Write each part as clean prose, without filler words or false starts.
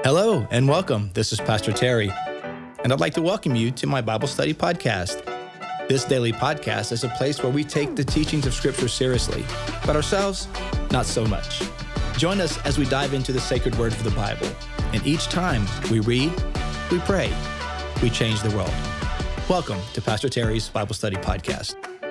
Hello and welcome. This is Pastor Terry, and I'd like to welcome you to my Bible study podcast. This daily podcast is a place where we take the teachings of Scripture seriously, but ourselves, not so much. Join us as we dive into the sacred words of the Bible, and each time we read, we pray, we change the world. Welcome to Pastor Terry's Bible Study Podcast.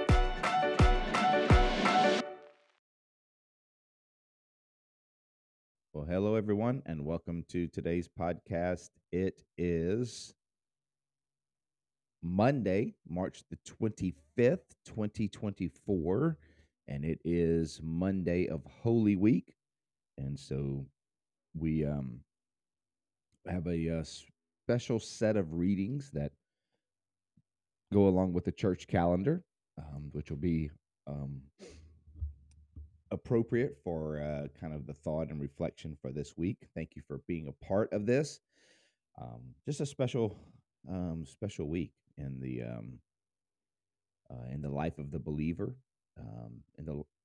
Well, hello, everyone, and welcome to today's podcast. It is Monday, March the 25th, 2024, and it is Monday of Holy Week. And so we have a special set of readings that go along with the church calendar, which will be appropriate for kind of the thought and reflection for this week. Thank you for being a part of this. Just a special week in the life of the believer, in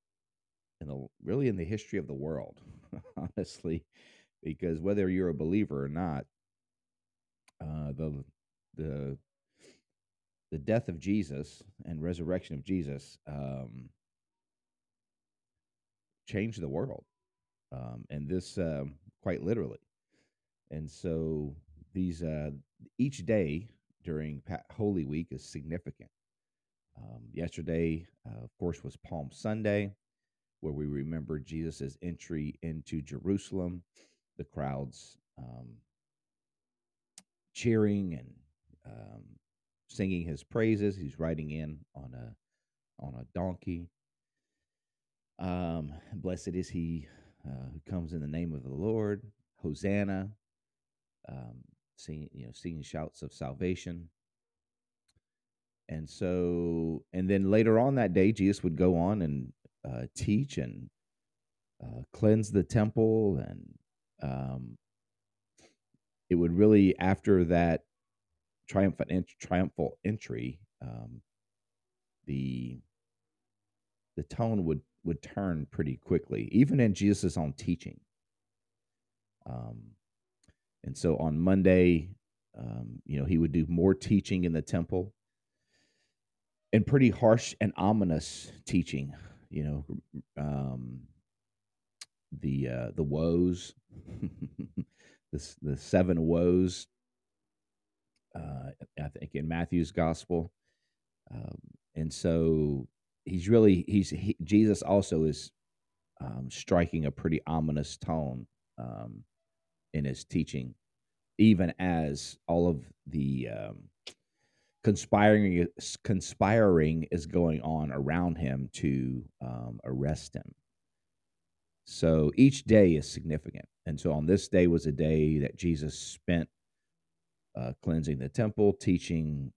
the history of the world, honestly, because whether you're a believer or not, the death of Jesus and resurrection of Jesus changed the world, and this quite literally. And so these each day during Holy Week is significant. Yesterday, of course, was Palm Sunday, where we remember Jesus' entry into Jerusalem, the crowds cheering and singing his praises. He's riding in on a donkey. Blessed is he who comes in the name of the Lord. Hosanna. Singing shouts of salvation. And then later on that day, Jesus would go on and teach and cleanse the temple. And it would really, after that triumphal entry, the tone would turn pretty quickly, even in Jesus' own teaching. And so on Monday, he would do more teaching in the temple and pretty harsh and ominous teaching, the woes, the seven woes, I think in Matthew's gospel. And so Jesus also is striking a pretty ominous tone in his teaching, even as all of the conspiring is going on around him to arrest him. So each day is significant. And so on this day was a day that Jesus spent cleansing the temple, teaching,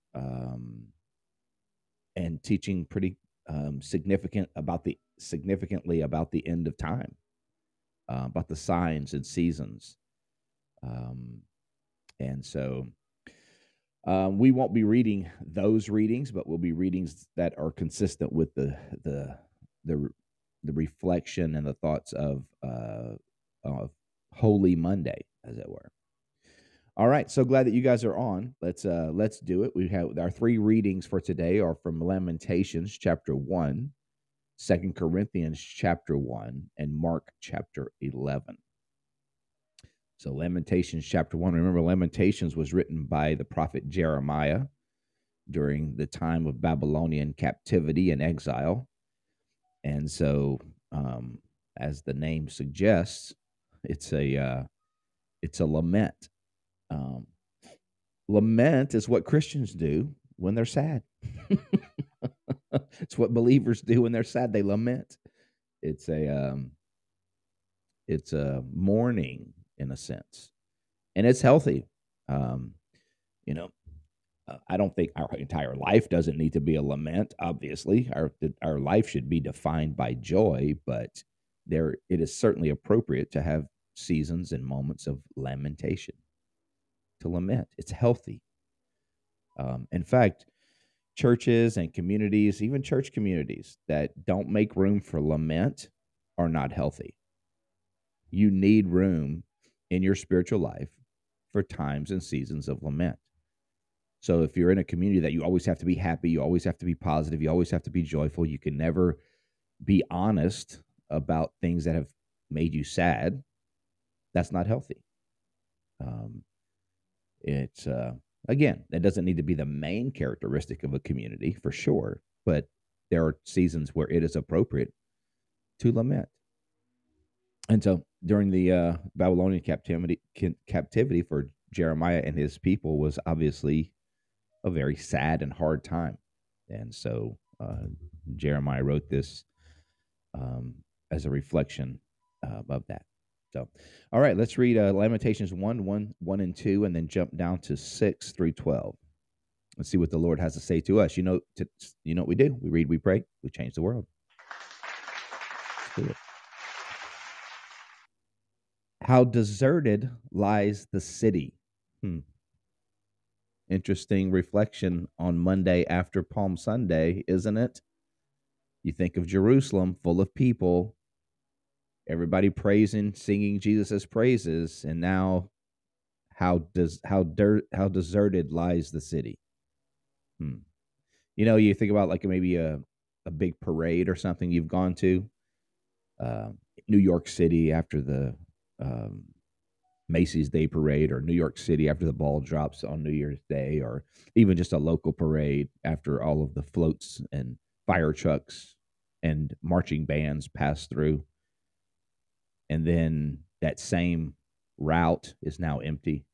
and teaching pretty significantly about the end of time, about the signs and seasons. And so we won't be reading those readings, but we'll be readings that are consistent with the reflection and the thoughts of Holy Monday, as it were. All right, so glad that you guys are on. Let's do it. We have our three readings for today are from Lamentations chapter 1, 2 Corinthians chapter 1, and Mark chapter 11. So Lamentations chapter 1. Remember, Lamentations was written by the prophet Jeremiah during the time of Babylonian captivity and exile. And so, as the name suggests, it's a lament. Lament is what Christians do when they're sad. It's what believers do when they're sad. They lament. It's a mourning in a sense, and it's healthy. I don't think our entire life doesn't need to be a lament. Obviously, our life should be defined by joy, but it is certainly appropriate to have seasons and moments of lamentation, to lament. It's healthy. In fact, churches and communities, even church communities that don't make room for lament, are not healthy. You need room in your spiritual life for times and seasons of lament. So if you're in a community that you always have to be happy, you always have to be positive, you always have to be joyful, you can never be honest about things that have made you sad, that's not healthy. It's again, that doesn't need to be the main characteristic of a community for sure, but there are seasons where it is appropriate to lament. And so during the Babylonian captivity for Jeremiah and his people was obviously a very sad and hard time. And so Jeremiah wrote this as a reflection of that. So, all right, let's read Lamentations 1 and 2, and then jump down to 6 through 12. Let's see what the Lord has to say to us. You know what we do? We read, we pray, we change the world. Let's do it. How deserted lies the city. Interesting reflection on Monday after Palm Sunday, isn't it? You think of Jerusalem full of people, everybody praising, singing Jesus' praises, and now how deserted lies the city. You know, you think about like maybe a big parade or something you've gone to. New York City after the Macy's Day Parade, or New York City after the ball drops on New Year's Day, or even just a local parade after all of the floats and fire trucks and marching bands pass through. And then that same route is now empty.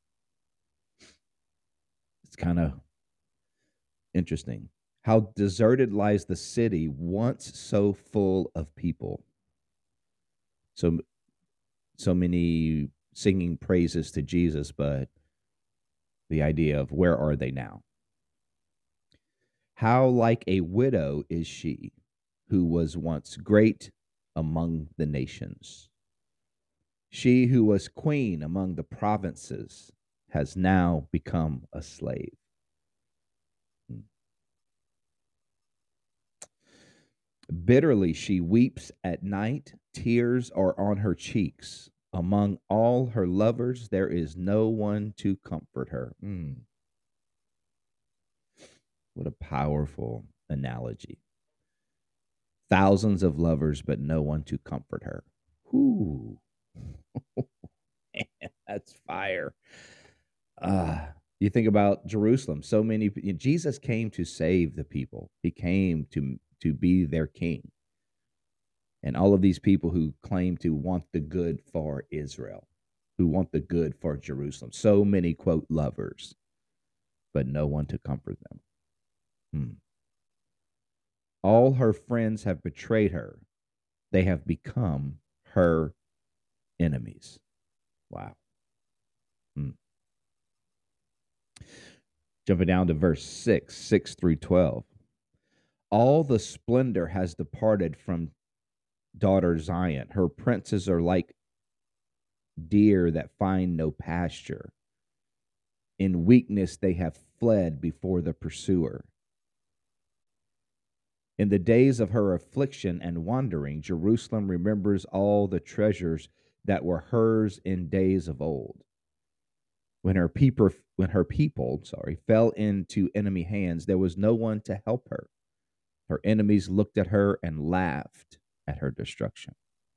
It's kind of interesting. How deserted lies the city, once so full of people. So many singing praises to Jesus, but the idea of where are they now? How like a widow is she, who was once great among the nations. She who was queen among the provinces has now become a slave. Bitterly she weeps at night, tears are on her cheeks. Among all her lovers, there is no one to comfort her. What a powerful analogy. Thousands of lovers, but no one to comfort her. Whoo. Man, that's fire. You think about Jerusalem. So many, Jesus came to save the people. He came to be their king. And all of these people who claim to want the good for Israel, who want the good for Jerusalem. So many, quote, lovers, but no one to comfort them. All her friends have betrayed her. They have become her enemies. Wow. Jumping down to verse 6 through 12. All the splendor has departed from daughter Zion. Her princes are like deer that find no pasture. In weakness they have fled before the pursuer. In the days of her affliction and wandering, Jerusalem remembers all the treasures that were hers in days of old. When her people fell into enemy hands, there was no one to help her. Her enemies looked at her and laughed at her destruction.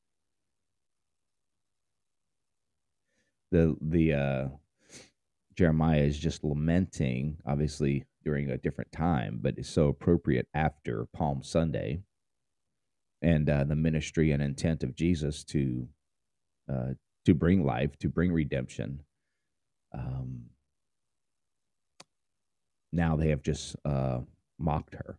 The Jeremiah is just lamenting, obviously during a different time, but it's so appropriate after Palm Sunday and the ministry and intent of Jesus to bring life, to bring redemption. Now they have just mocked her.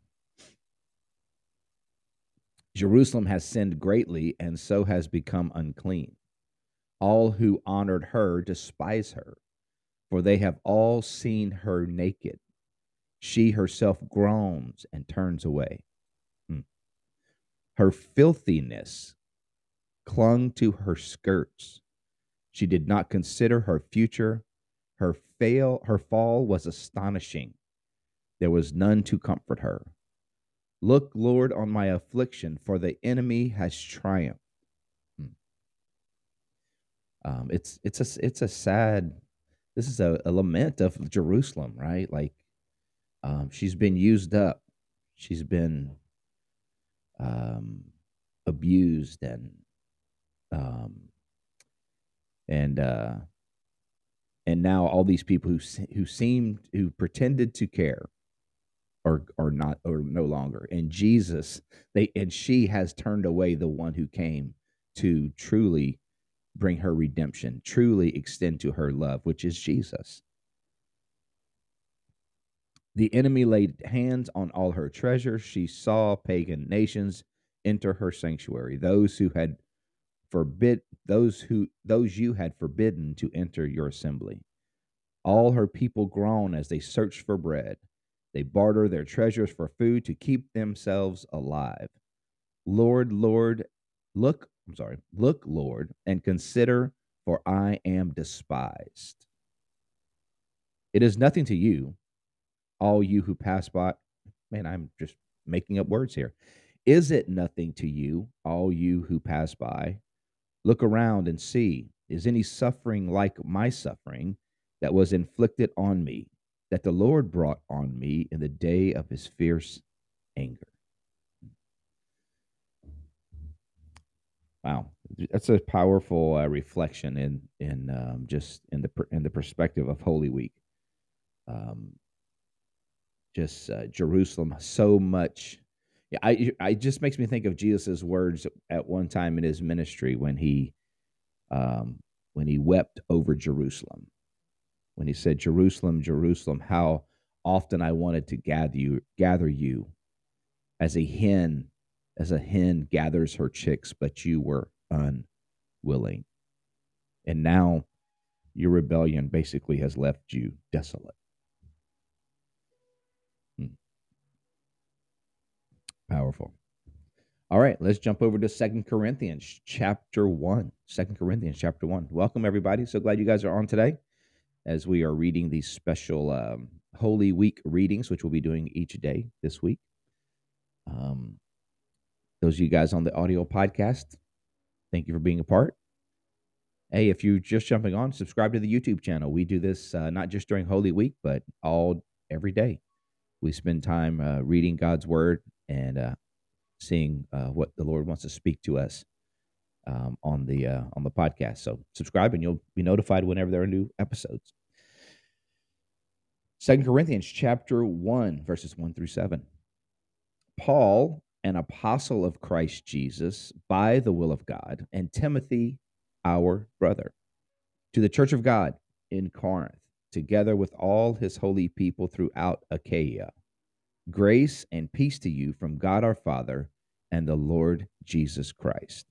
Jerusalem has sinned greatly and so has become unclean. All who honored her despise her, for they have all seen her naked. She herself groans and turns away. Her filthiness clung to her skirts. She did not consider her future. Her fall was astonishing. There was none to comfort her. Look, Lord, on my affliction, for the enemy has triumphed. It's a sad This is a lament of Jerusalem, right? Like, she's been used up. She's been um, abused um, and uh, and now all these people who pretended to care are not, or no longer. And she has turned away the one who came to truly bring her redemption, truly extend to her love, which is Jesus. The enemy laid hands on all her treasures. She saw pagan nations enter her sanctuary, those you had forbidden to enter your assembly. All her people groan as they search for bread. They barter their treasures for food to keep themselves alive. Lord, Lord, look, Lord, and consider, for I am despised. It is nothing to you, all you who pass by. Man, I'm just making up words here. Is it nothing to you, all you who pass by? Look around and see. Is any suffering like my suffering that was inflicted on me, that the Lord brought on me in the day of his fierce anger? Wow, that's a powerful reflection in just in the perspective of Holy Week. Just Jerusalem, so much. Yeah, I just makes me think of Jesus's words at one time in his ministry when he wept over Jerusalem, when he said, "Jerusalem, Jerusalem, how often I wanted to gather you, as a hen gathers her chicks, but you were unwilling, and now your rebellion basically has left you desolate." Powerful. All right, let's jump over to 2 Corinthians chapter 1. 2 Corinthians chapter 1. Welcome, everybody. So glad you guys are on today as we are reading these special Holy Week readings, which we'll be doing each day this week. Those of you guys on the audio podcast, thank you for being a part. Hey, if you're just jumping on, subscribe to the YouTube channel. We do this not just during Holy Week, but every day. We spend time reading God's Word and seeing what the Lord wants to speak to us on the podcast. So subscribe, and you'll be notified whenever there are new episodes. 2 Corinthians chapter 1, verses 1 through 7. Paul, an apostle of Christ Jesus, by the will of God, and Timothy, our brother, to the church of God in Corinth, together with all his holy people throughout Achaia. Grace and peace to you from God our Father and the Lord Jesus Christ.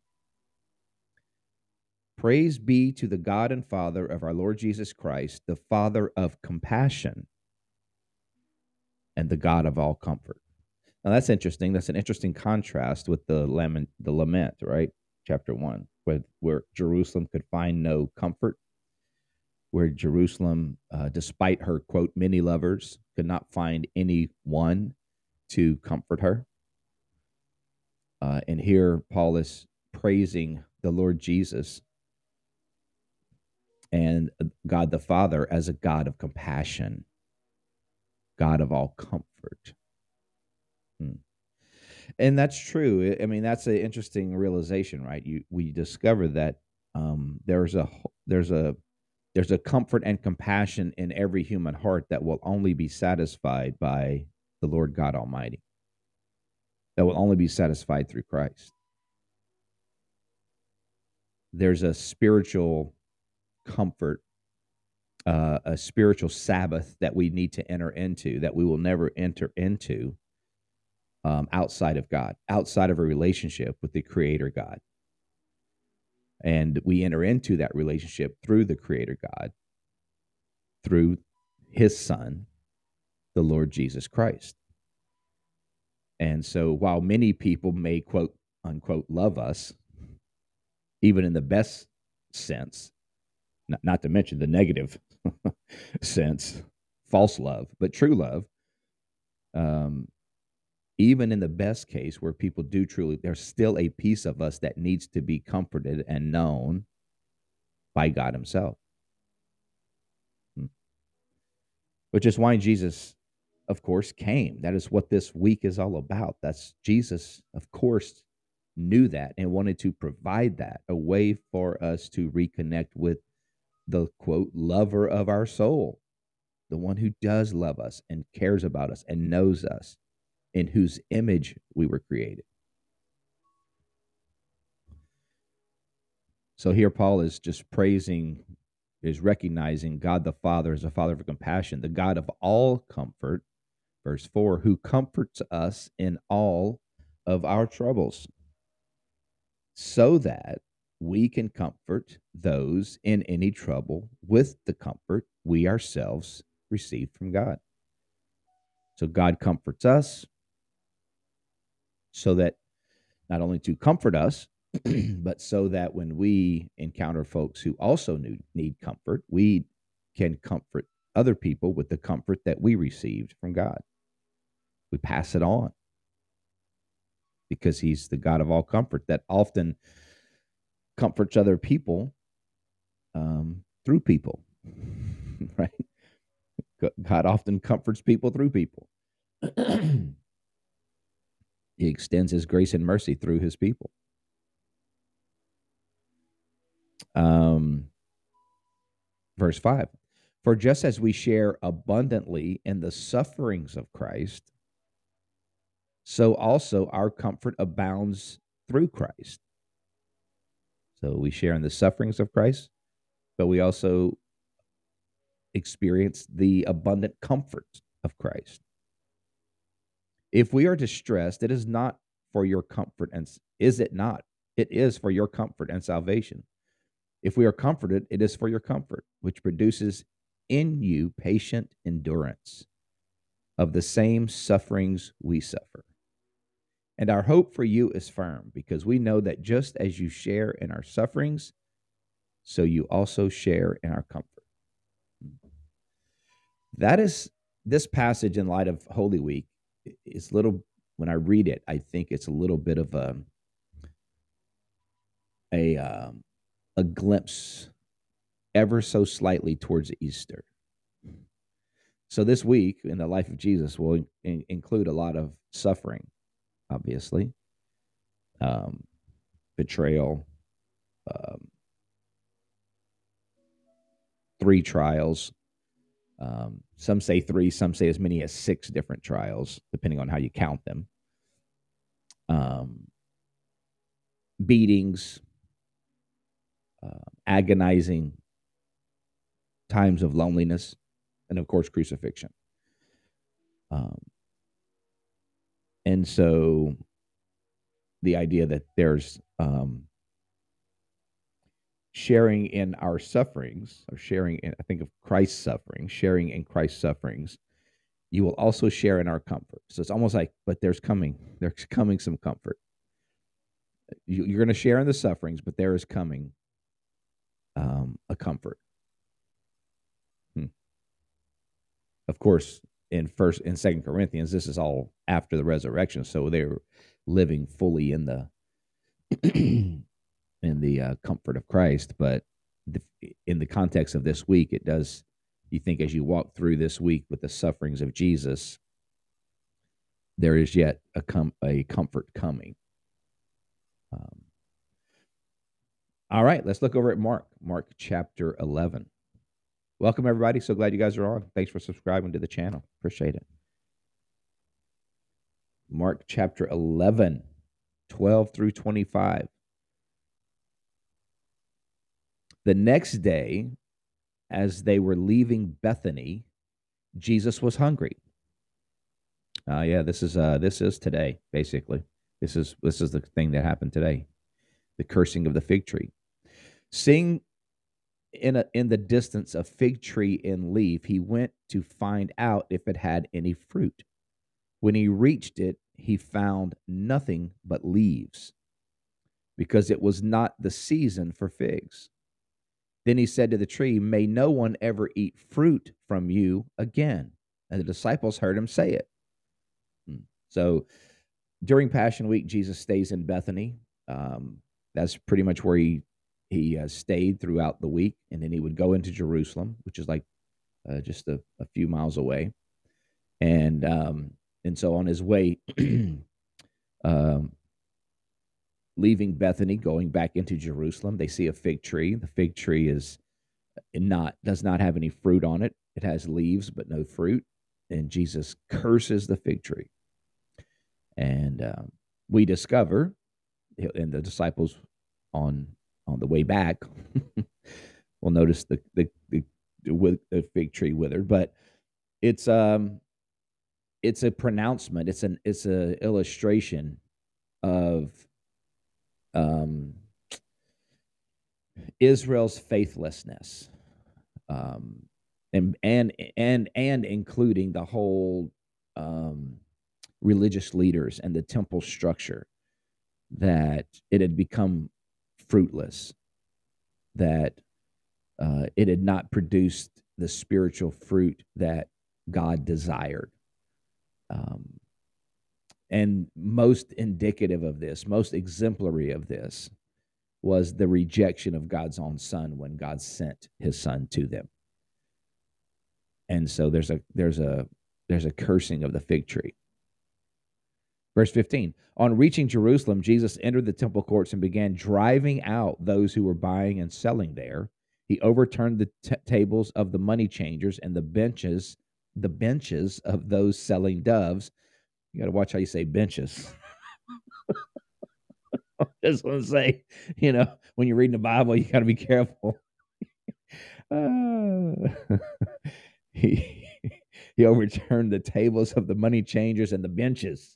Praise be to the God and Father of our Lord Jesus Christ, the Father of compassion and the God of all comfort. Now that's interesting. That's an interesting contrast with the lament, right? Chapter 1, where Jerusalem could find no comfort, where Jerusalem, despite her, quote, many lovers, could not find anyone to comfort her. And here Paul is praising the Lord Jesus and God the Father as a God of compassion, God of all comfort. And that's true. I mean, that's an interesting realization, right? We discover that there's a comfort and compassion in every human heart that will only be satisfied by the Lord God Almighty, that will only be satisfied through Christ. There's a spiritual comfort, a spiritual Sabbath that we need to enter into, that we will never enter into outside of God, outside of a relationship with the Creator God. And we enter into that relationship through the Creator God, through his Son, the Lord Jesus Christ. And so while many people may, quote unquote, love us, even in the best sense, not to mention the negative sense, false love, but true love, even in the best case where people do truly, there's still a piece of us that needs to be comforted and known by God himself. which is why Jesus, of course, came. That is what this week is all about. That's Jesus, of course, knew that and wanted to provide that, a way for us to reconnect with the quote lover of our soul, the one who does love us and cares about us and knows us, in whose image we were created. So here Paul is just praising, is recognizing God the Father as a Father of compassion, the God of all comfort, verse 4, who comforts us in all of our troubles, so that we can comfort those in any trouble with the comfort we ourselves receive from God. So God comforts us so that not only to comfort us, but so that when we encounter folks who also need comfort, we can comfort other people with the comfort that we received from God. We pass it on because he's the God of all comfort that often comforts other people through people, right? God often comforts people through people. He extends his grace and mercy through his people. Verse 5, for just as we share abundantly in the sufferings of Christ, so also our comfort abounds through Christ. So we share in the sufferings of Christ, but we also experience the abundant comfort of Christ. If we are distressed, it is not for your comfort, and is it not? It is for your comfort and salvation. If we are comforted, it is for your comfort, which produces in you patient endurance of the same sufferings we suffer. And our hope for you is firm, because we know that just as you share in our sufferings, so you also share in our comfort. That is, this passage in light of Holy Week is little, when I read it, I think it's a little bit of a glimpse ever so slightly towards Easter. So this week in the life of Jesus will include a lot of suffering, obviously, betrayal, 3 trials. Some say 3, some say as many as 6 different trials, depending on how you count them. Beatings, agonizing times of loneliness, and of course, crucifixion. And so the idea that there's sharing in our sufferings, or sharing in, I think of Christ's suffering, sharing in Christ's sufferings, you will also share in our comfort. So it's almost like, but there's coming some comfort. You're going to share in the sufferings, but there is coming a comfort. Of course, in 2 Corinthians, this is all after the resurrection, so they're living fully in the in the comfort of Christ. But in the context of this week, it does, you think as you walk through this week with the sufferings of Jesus, there is yet a comfort coming. All right, let's look over at Mark chapter 11. Welcome, everybody. So glad you guys are on. Thanks for subscribing to the channel. Appreciate it. Mark chapter 11, 12 through 25. The next day, as they were leaving Bethany, Jesus was hungry. This is today, basically. This is the thing that happened today. The cursing of the fig tree. Seeing in the distance a fig tree in leaf, he went to find out if it had any fruit. When he reached it, he found nothing but leaves, because it was not the season for figs. Then he said to the tree, "May no one ever eat fruit from you again." And the disciples heard him say it. So during Passion Week, Jesus stays in Bethany. That's pretty much where he stayed throughout the week, and then he would go into Jerusalem, which is like just a few miles away. And so on his way, um, leaving Bethany, going back into Jerusalem, they see a fig tree. The fig tree does not have any fruit on it. It has leaves but no fruit. And Jesus curses the fig tree. And we discover, and the disciples on the way back will notice the fig tree withered, but it's a pronouncement. It's an illustration of Israel's faithlessness, and including the whole religious leaders and the temple structure, that it had become fruitless, that it had not produced the spiritual fruit that God desired. And most indicative of this, most exemplary of this, was the rejection of God's own son when God sent his son to them. And so there's a cursing of the fig tree. Verse 15, on reaching Jerusalem, Jesus entered the temple courts and began driving out those who were buying and selling there. He overturned the tables of the money changers and the benches of those selling doves. You got to watch how you say benches. I just want to say, when you're reading the Bible, you got to be careful. He overturned the tables of the money changers and the benches.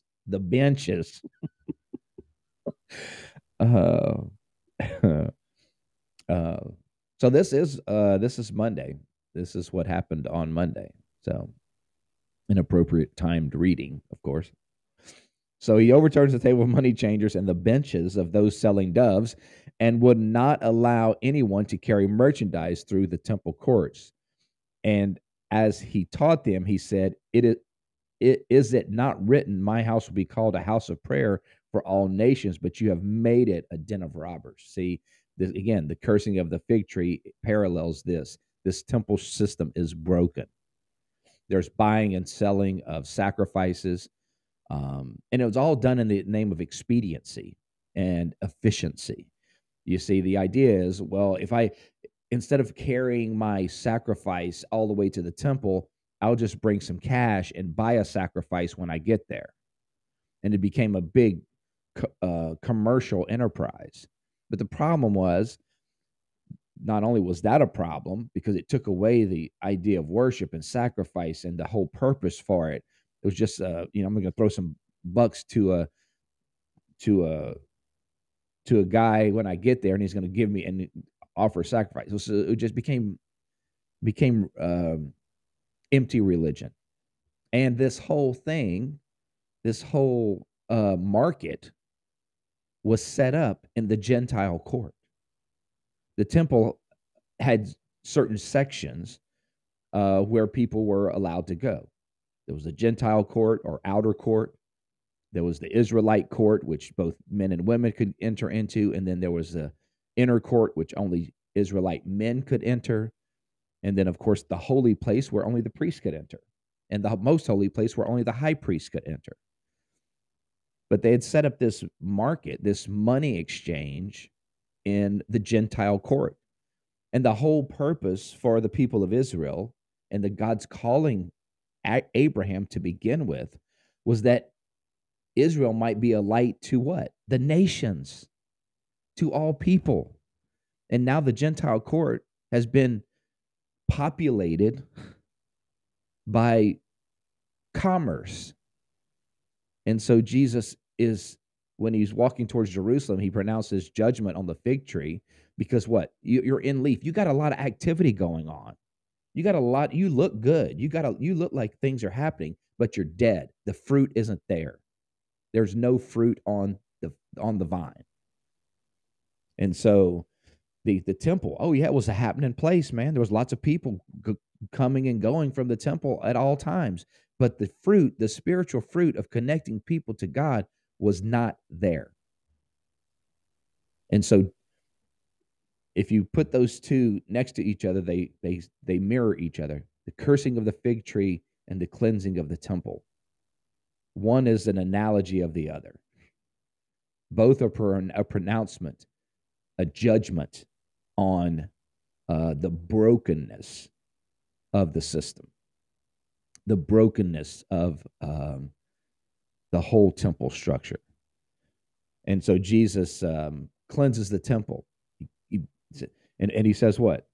So this is Monday. This is what happened on Monday. So an appropriate timed reading, of course. So he overturns the table of money changers and the benches of those selling doves, and would not allow anyone to carry merchandise through the temple courts. And as he taught them, he said, is it not written, my house will be called a house of prayer for all nations, but you have made it a den of robbers. See, again, the cursing of the fig tree parallels this. This temple system is broken. There's buying and selling of sacrifices. And it was all done in the name of expediency and efficiency. You see, the idea is, well, instead of carrying my sacrifice all the way to the temple, I'll just bring some cash and buy a sacrifice when I get there. And it became a big commercial enterprise. But the problem was, not only was that a problem, because it took away the idea of worship and sacrifice and the whole purpose for it. It was just, I'm going to throw some bucks to a guy when I get there, and he's going to give me and offer a sacrifice. So it just became empty religion. And this whole thing, this whole market was set up in the Gentile court. The temple had certain sections where people were allowed to go. There was a Gentile court or outer court. There was the Israelite court, which both men and women could enter into. And then there was the inner court, which only Israelite men could enter. And then, of course, the holy place where only the priest could enter. And the most holy place where only the high priest could enter. But they had set up this market, this money exchange in the Gentile court. And the whole purpose for the people of Israel and the God's calling Abraham to begin with was that Israel might be a light to what? The nations, to all people. And now the Gentile court has been populated by commerce. And so Jesus is, when he's walking towards Jerusalem, he pronounces judgment on the fig tree because what? You're in leaf. You got a lot of activity going on. You got a lot. You look good. You look like things are happening, but you're dead. The fruit isn't there. There's no fruit on the vine. And so the temple, oh yeah, it was a happening place, man. There was lots of people coming and going from the temple at all times. But the fruit, the spiritual fruit of connecting people to God was not there. And so if you put those two next to each other, they mirror each other. the cursing of the fig tree and the cleansing of the temple. One is an analogy of the other. Both are a pronouncement, a judgment on the brokenness of the system, the brokenness of the whole temple structure. And so Jesus cleanses the temple. And he says what?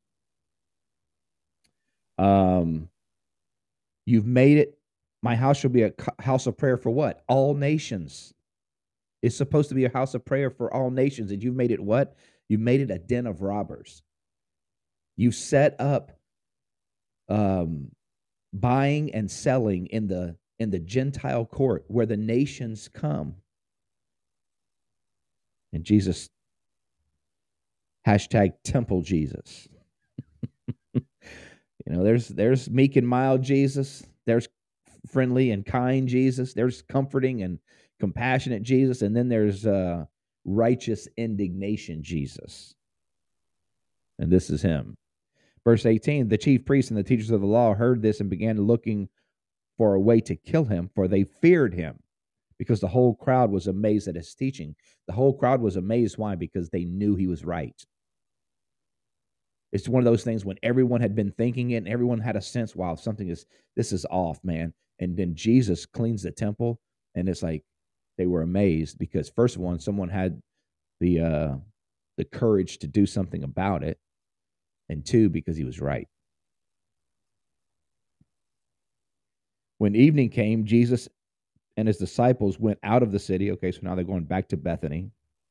You've made it, my house shall be a house of prayer for what? All nations. It's supposed to be a house of prayer for all nations. And you've made it what? You've made it a den of robbers. You've set up buying and selling in the Gentile court where the nations come. And Jesus, hashtag temple Jesus. There's meek and mild Jesus. There's friendly and kind Jesus. There's comforting and compassionate Jesus. And then there's righteous indignation Jesus. And this is him. Verse 18, the chief priests and the teachers of the law heard this and began looking for a way to kill him, for they feared him, because the whole crowd was amazed at his teaching. The whole crowd was amazed. Why? Because they knew he was right. It's one of those things when everyone had been thinking it and everyone had a sense, wow, this is off, man. And then Jesus cleans the temple, and it's like they were amazed because, first of all, someone had the courage to do something about it, and two, because he was right. When evening came, Jesus and his disciples went out of the city. Okay, so now they're going back to Bethany.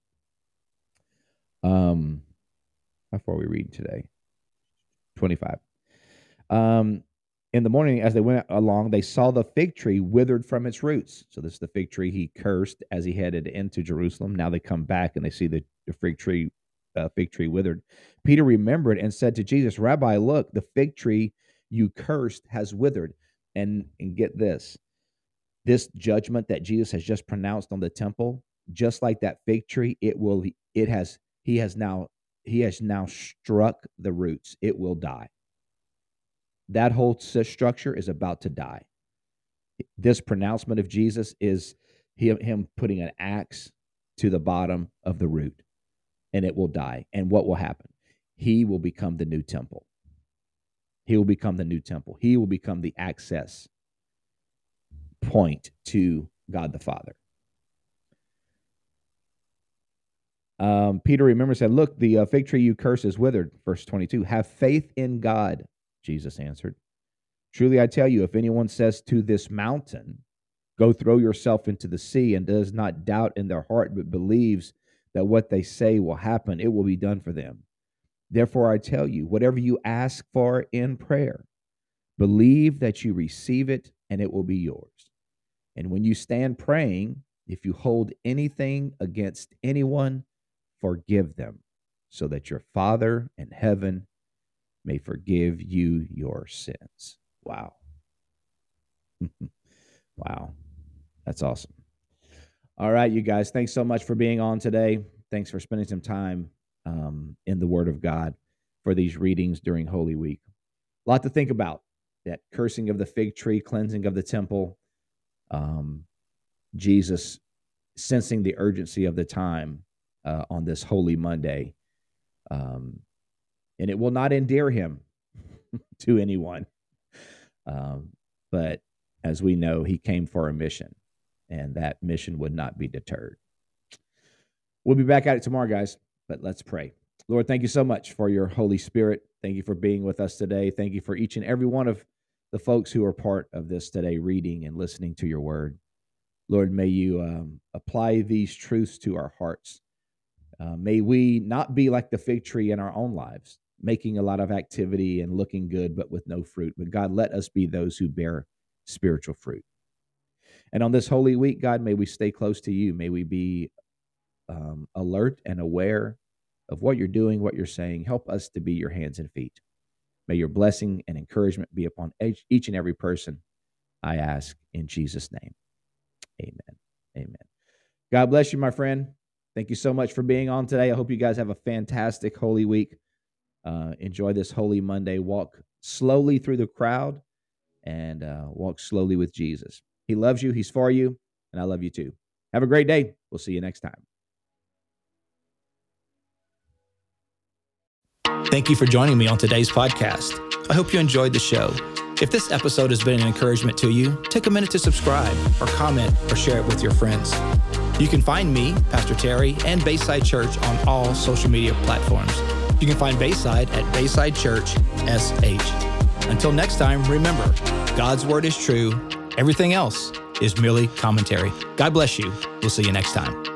How far are we reading today? 25. In the morning, as they went along, they saw the fig tree withered from its roots. So this is the fig tree he cursed as he headed into Jerusalem. Now they come back and they see the fig tree withered. Peter remembered and said to Jesus, Rabbi, look, the fig tree you cursed has withered. And get this judgment that Jesus has just pronounced on the temple, just like that fig tree, he has now struck the roots. It will die. That whole structure is about to die. This pronouncement of Jesus is him putting an axe to the bottom of the root, and it will die. And what will happen? He will become the new temple. He will become the new temple. He will become the access point to God the Father. Peter remembered, said, look, the fig tree you curse is withered. Verse 22, have faith in God, Jesus answered. Truly I tell you, if anyone says to this mountain, go throw yourself into the sea, and does not doubt in their heart, but believes that what they say will happen, it will be done for them. Therefore I tell you, whatever you ask for in prayer, believe that you receive it, and it will be yours. And when you stand praying, if you hold anything against anyone, forgive them, so that your Father in heaven may forgive you your sins. Wow. Wow. That's awesome. All right, you guys, thanks so much for being on today. Thanks for spending some time in the Word of God for these readings during Holy Week. A lot to think about. That cursing of the fig tree, cleansing of the temple, Jesus sensing the urgency of the time on this Holy Monday. And it will not endear him to anyone. But as we know, he came for a mission, and that mission would not be deterred. We'll be back at it tomorrow, guys, but let's pray. Lord, thank you so much for your Holy Spirit. Thank you for being with us today. Thank you for each and every one of the folks who are part of this today, reading and listening to your word. Lord, may you apply these truths to our hearts. May we not be like the fig tree in our own lives, making a lot of activity and looking good, but with no fruit. But God, let us be those who bear spiritual fruit. And on this Holy Week, God, may we stay close to you. May we be alert and aware of what you're doing, what you're saying. Help us to be your hands and feet. May your blessing and encouragement be upon each and every person, I ask in Jesus' name. Amen. Amen. God bless you, my friend. Thank you so much for being on today. I hope you guys have a fantastic Holy Week. Enjoy this Holy Monday. Walk slowly through the crowd and walk slowly with Jesus. He loves you. He's for you. And I love you too. Have a great day. We'll see you next time. Thank you for joining me on today's podcast. I hope you enjoyed the show. If this episode has been an encouragement to you, take a minute to subscribe or comment or share it with your friends. You can find me, Pastor Terry, and Bayside Church on all social media platforms. You can find Bayside at Bayside Church SH. Until next time, remember, God's word is true. Everything else is merely commentary. God bless you. We'll see you next time.